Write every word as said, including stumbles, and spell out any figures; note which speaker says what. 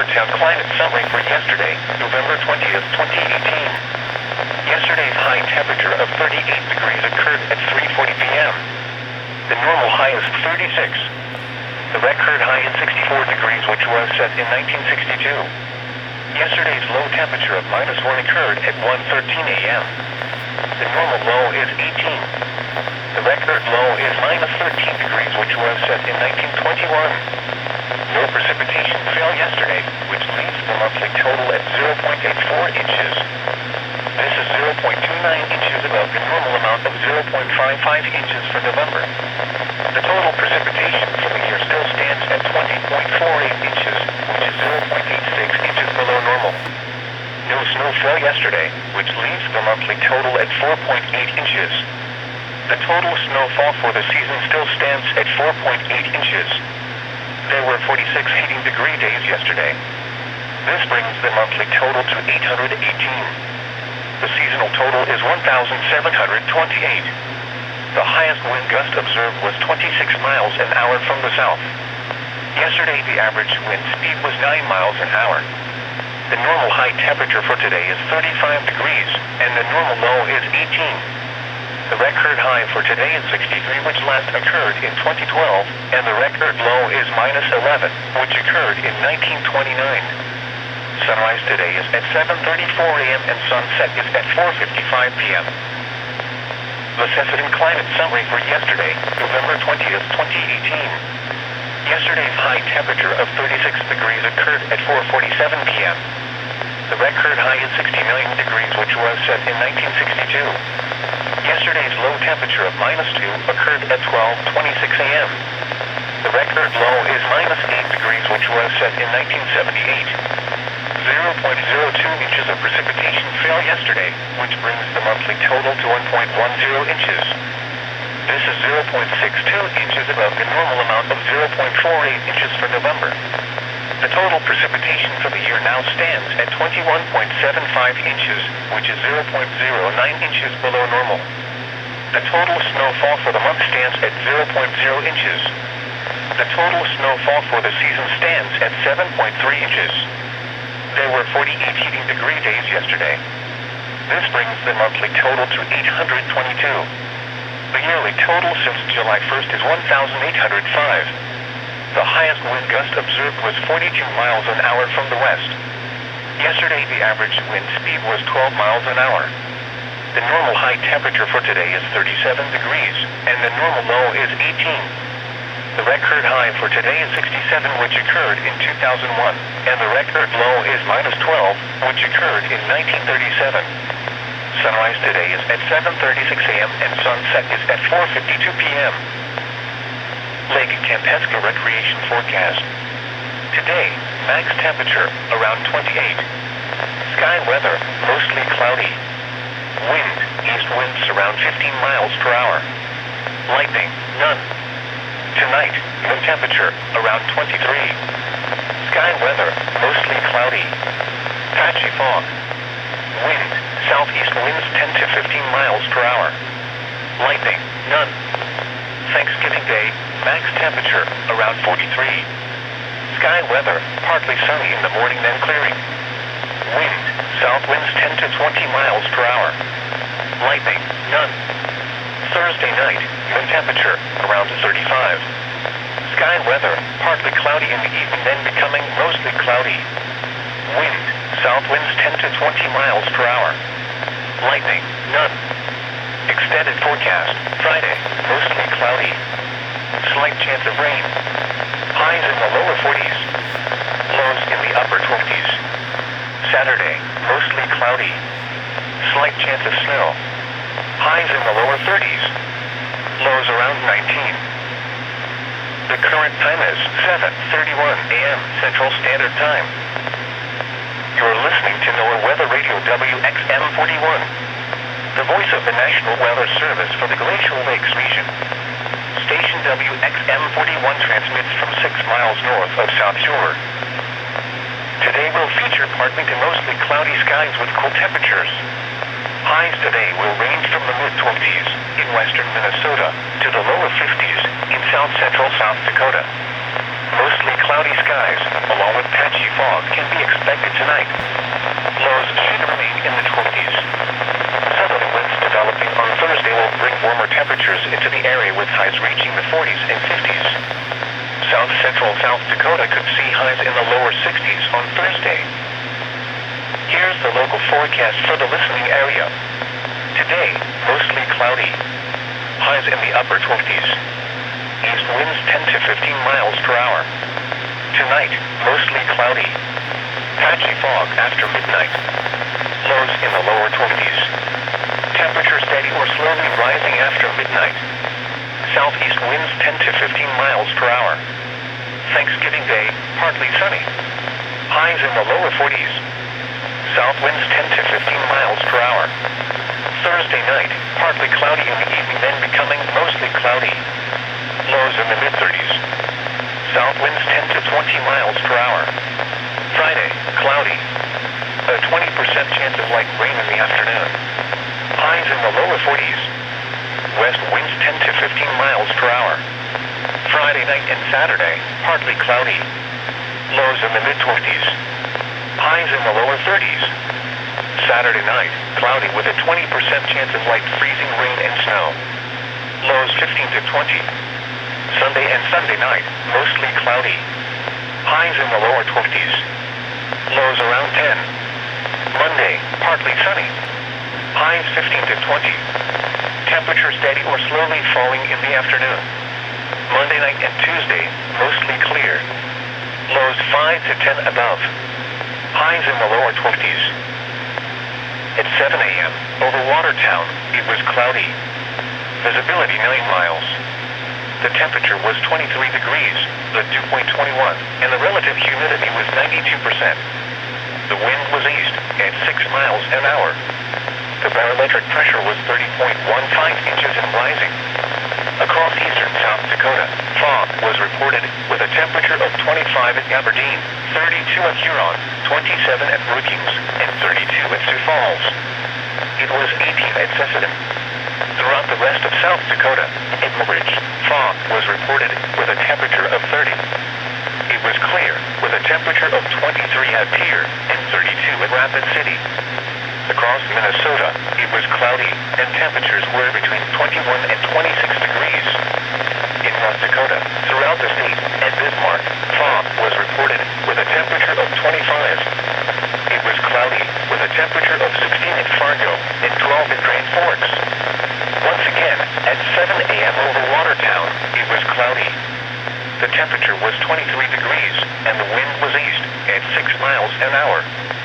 Speaker 1: downtown climate summary for yesterday, November twentieth, twenty eighteen. Yesterday's high temperature of thirty-eight degrees occurred at three forty p m The normal high is thirty-six. The record high is sixty-four degrees, which was set in nineteen sixty-two. Yesterday's low temperature of minus one occurred at one thirteen a m The normal low is eighteen. The record low is minus thirteen degrees, which was set in nineteen twenty-one. No precipitation fell yesterday, which leaves the monthly total at zero point eight four inches. This is zero point two nine inches above the normal amount of zero point five five inches for November. The total precipitation for the year still stands at twenty point four eight inches, which is zero point eight six inches below normal. No snow fell yesterday, which leaves the monthly total at four point eight inches. The total snowfall for the season still stands at four point eight inches. There were forty-six heating degree days yesterday. This brings the monthly total to eight hundred eighteen. The seasonal total is one thousand seven hundred twenty-eight. The highest wind gust observed was twenty-six miles an hour from the south. Yesterday, the average wind speed was nine miles an hour. The normal high temperature for today is thirty-five degrees, and the normal low is eighteen. The record high for today is sixty-three, which last occurred in twenty twelve, and the record low is minus eleven, which occurred in nineteen twenty-nine. Sunrise today is at seven thirty-four a m and sunset is at four fifty-five p m The Cessna climate summary for yesterday, November twentieth, twenty eighteen. Yesterday's high temperature of thirty-six degrees occurred at four forty-seven p m The record high is sixty-nine degrees, which was set in nineteen sixty-two. Yesterday's low temperature of minus two occurred at twelve twenty-six a m The record low is minus eight degrees, which was set in nineteen seventy-eight. zero point zero two inches of precipitation fell yesterday, which brings the monthly total to one point one zero inches. This is zero point six two inches above the normal amount of zero point four eight inches for November. The total precipitation for the year now stands at twenty-one point seven five inches, which is zero point zero nine inches below normal. The total snowfall for the month stands at zero point zero inches. The total snowfall for the season stands at seven point three inches. There were forty-eight heating degree days yesterday. This brings the monthly total to eight hundred twenty-two. The yearly total since July first is one thousand eight hundred five. The highest wind gust observed was forty-two miles an hour from the west. Yesterday, the average wind speed was twelve miles an hour. The normal high temperature for today is thirty-seven degrees, and the normal low is eighteen. The record high for today is sixty-seven, which occurred in two thousand one, and the record low is minus twelve, which occurred in nineteen thirty-seven. Sunrise today is at seven thirty-six a m and sunset is at four fifty-two p m Lake Campesca Recreation Forecast. Today, max temperature around twenty-eight. Sky weather mostly cloudy. Wind, east winds around fifteen miles per hour. Lightning, none. Tonight, wind temperature around twenty-three. Sky weather mostly cloudy. Patchy fog. Wind, southeast winds ten to fifteen miles per hour. Lightning, none. Thanksgiving Day, max temperature around forty-three. Sky weather, partly sunny in the morning then clearing. Wind, south winds ten to twenty miles per hour. Lightning, none. Thursday night, wind temperature around thirty-five. Sky weather, partly cloudy in the evening then becoming mostly cloudy. Wind, south winds ten to twenty miles per hour. Lightning, none. Extended forecast, Friday, mostly cloudy. Slight chance of rain. Highs in the lower forties. Lows in the upper twenties. Saturday, mostly cloudy. Slight chance of snow. Highs in the lower thirties. Lows around nineteen. The current time is seven thirty-one a m Central Standard Time. You're listening to NOAA Weather Radio W X M forty-one, the voice of the National Weather Service for the Glacial Lakes region. Station W X M forty-one transmits from six miles north of South Shore. Today will feature partly to mostly cloudy skies with cool temperatures. Highs today will range from the mid-twenties in western Minnesota to the lower fifties in south-central South Dakota. Mostly cloudy skies, along with patchy fog can be expected tonight. Lows should remain in the twenties. Southerly winds developing on Thursday will bring warmer temperatures into the area with highs reaching the forties and fifties. South central South Dakota could see highs in the lower sixties on Thursday. Here's the local forecast for the listening area. Today, mostly cloudy. Highs in the upper twenties. East winds ten to fifteen miles per hour. Tonight, mostly cloudy. Patchy fog after midnight. Lows in the lower twenties. Temperature steady or slowly rising after midnight. Southeast winds ten to fifteen miles per hour. Thanksgiving Day, partly sunny. Highs in the lower forties. South winds ten to fifteen miles per hour. Thursday night, partly cloudy in the evening, then becoming mostly cloudy. Lows in the mid-thirties. South winds ten to twenty miles per hour. Friday, cloudy. A twenty percent chance of light rain in the afternoon. Highs in the lower forties. West winds ten to fifteen miles per hour. Friday night and Saturday, partly cloudy. Lows in the mid-twenties. Highs in the lower thirties. Saturday night, cloudy with a twenty percent chance of light freezing rain and snow. Lows fifteen to twenty. Sunday and Sunday night, mostly cloudy. Highs in the lower twenties. Lows around ten. Monday, partly sunny. Highs fifteen to twenty. Temperature steady or slowly falling in the afternoon. Monday night and Tuesday, mostly clear. Lows five to ten above. Highs in the lower twenties. At seven a.m., over Watertown, it was cloudy. Visibility nine miles. The temperature was twenty-three degrees, the dew point twenty-one, and the relative humidity was ninety-two percent. The wind was east at six miles an hour. The barometric pressure was thirty point one five inches and rising. Across eastern South Dakota, fog was reported with a temperature of twenty-five at Aberdeen, thirty-two at Huron, twenty-seven at Brookings, and thirty-two at Sioux Falls. It was eighteen at Sisseton. Throughout the rest of South Dakota, at Mobridge, fog was reported with a temperature of thirty. It was clear with a temperature of twenty-three at Pierre and thirty-two at Rapid City. Across Minnesota, it was cloudy and temperatures were between twenty-one and twenty-six degrees. In North Dakota, throughout the state, at Bismarck, fog was reported with a temperature of twenty-five. It was cloudy with a temperature of sixteen at Fargo and twelve at Grand Forks. Once again, at seven a.m. over Watertown, it was cloudy. The temperature was twenty-three degrees and the wind was east at six miles an hour.